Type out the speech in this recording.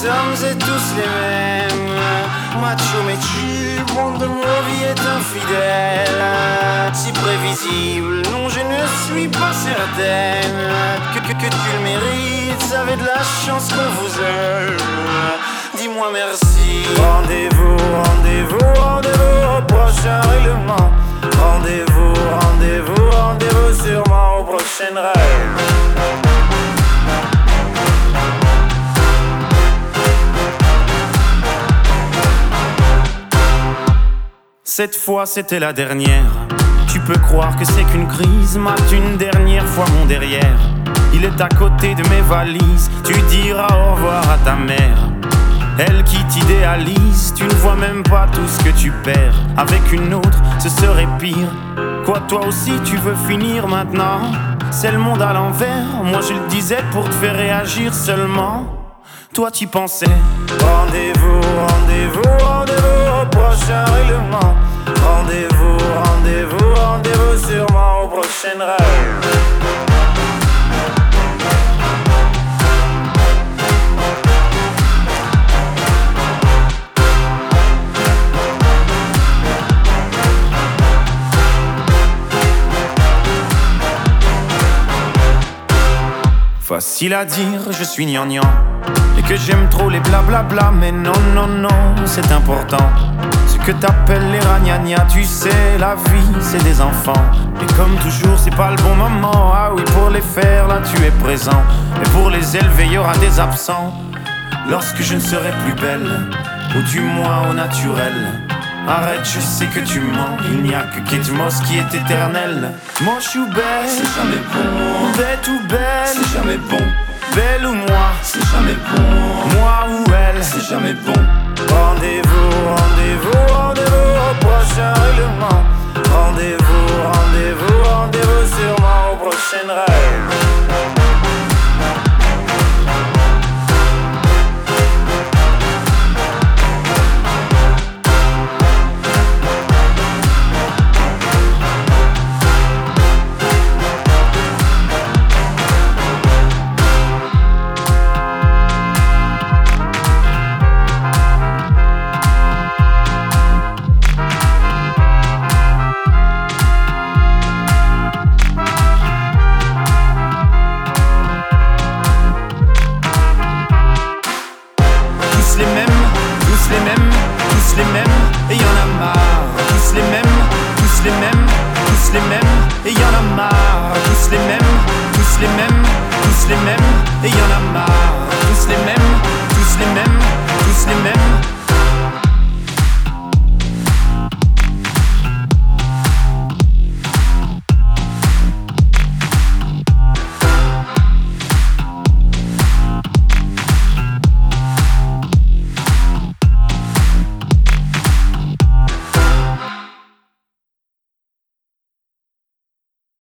sommes et tous les mêmes. Macho mais tu, monde de mauvais est infidèle. Si prévisible, non je ne suis pas certaine que tu le mérites, avez de la chance qu'on vous aime. Dis-moi merci. Rendez-vous, rendez-vous, rendez-vous au prochain règlement. Rendez-vous, rendez-vous, rendez-vous sûrement au prochain rêve. Cette fois c'était la dernière. Tu peux croire que c'est qu'une crise. Mate une dernière fois mon derrière. Il est à côté de mes valises. Tu diras au revoir à ta mère. Elle qui t'idéalise. Tu ne vois même pas tout ce que tu perds. Avec une autre ce serait pire. Quoi toi aussi tu veux finir maintenant? C'est le monde à l'envers. Moi je le disais pour te faire réagir seulement. Toi t'y pensais. Rendez-vous, rendez-vous, rendez-vous au prochain règlement. Rendez-vous, rendez-vous, rendez-vous sûrement au prochain rêve. Facile à dire, je suis gnangnan et que j'aime trop les blablabla. Mais non, non, non, c'est important. Ce que t'appelles les ragnagnas, tu sais, la vie, c'est des enfants. Et comme toujours, c'est pas le bon moment. Ah oui, pour les faire, là, tu es présent. Et pour les élever, y aura des absents. Lorsque je ne serai plus belle, ou du moins au naturel. Arrête, je sais que tu mens. Il n'y a que Kate Moss qui est éternelle. Moche ou belle, c'est jamais bon. Bête ou belle, c'est jamais bon. Belle ou moi, c'est jamais bon. Moi ou elle, c'est jamais bon. Rendez-vous, rendez-vous, rendez-vous au prochain règlement. Rendez-vous, rendez-vous, rendez-vous sûrement au prochain rêve. Tous les mêmes, et y'en a marre. Tous les mêmes, tous les mêmes, tous les mêmes.